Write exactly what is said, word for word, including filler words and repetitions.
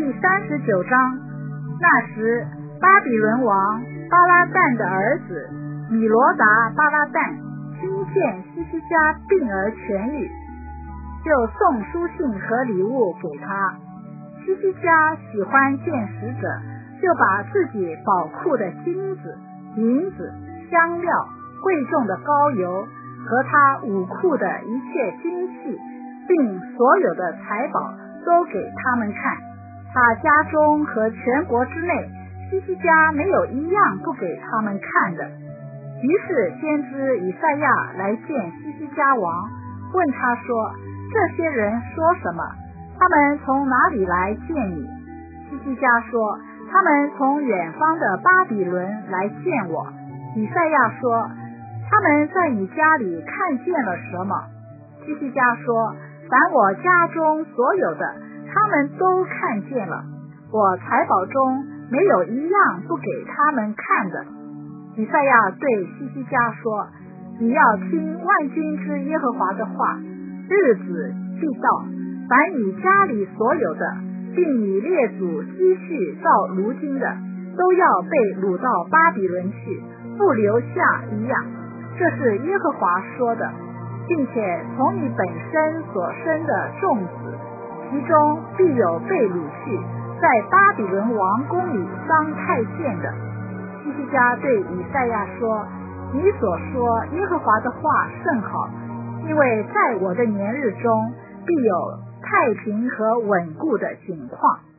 第三十九章。那时巴比伦王巴拉旦的儿子米罗达巴拉旦听见西西家病而痊愈，就送书信和礼物给他。西西家喜欢见使者，就把自己宝库的金子、银子、香料、贵重的膏油和他武库的一切金器，并所有的财宝都给他们看。他家中和全国之内，西西家没有一样不给他们看的。于是先知以赛亚来见西西家王，问他说：这些人说什么？他们从哪里来见你？西西家说：他们从远方的巴比伦来见我。以赛亚说：他们在你家里看见了什么？西西家说：凡我家中所有的，他们都看见了，我财宝中没有一样不给他们看的。以赛亚对西西家说：你要听万军之耶和华的话，日子必到，凡你家里所有的，并你列祖积蓄到如今的，都要被掳到巴比伦去，不留下一样。这是耶和华说的，并且从你本身所生的众子，其中必有被掳去，在巴比伦王宫里当太监的。西西家对以赛亚说：你所说耶和华的话甚好，因为在我的年日中必有太平和稳固的景况。